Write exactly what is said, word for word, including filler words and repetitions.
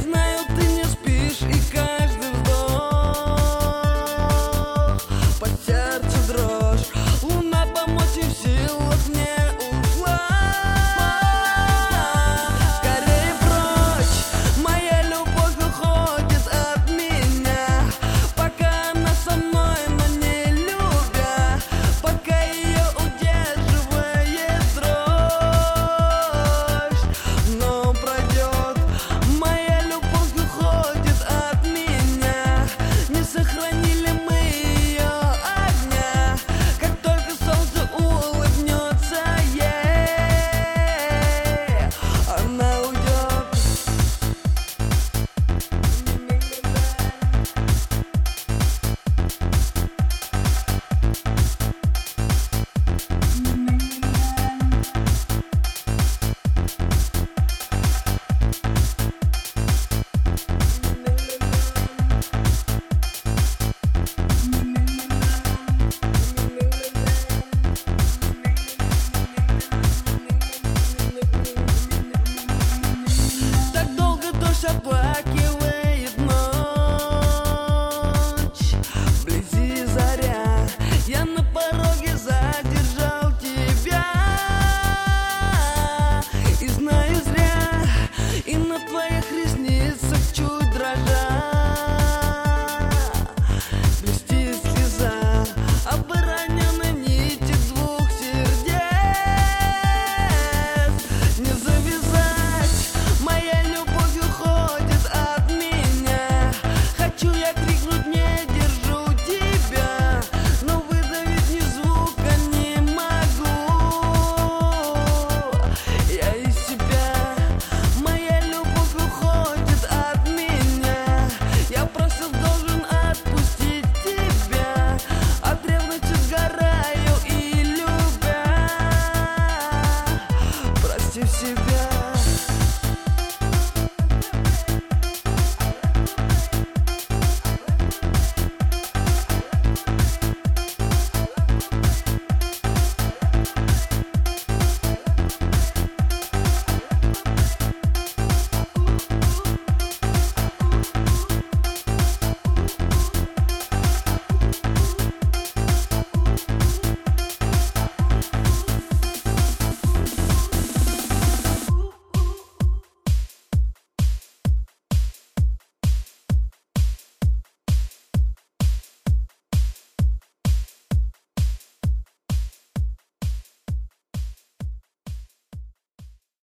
знаю, ты не спишь, и каждый вдох по сердцу дрожь. Луна помочь не в силах не ушла. Скорее прочь, моя любовь уходит от меня. Пока она со мной, но не любя, пока ее удерживает дрожь. Но пройдет, моя любовь уходит от меня. Не сохранили мы ее огня. Как только солнце улыбнется ей, она уйдет. Так долго дождь оплакивает ночь. Вблизи заря, я на пороге задержал тебя. И знаю зря, и на твоих ресницах чудо.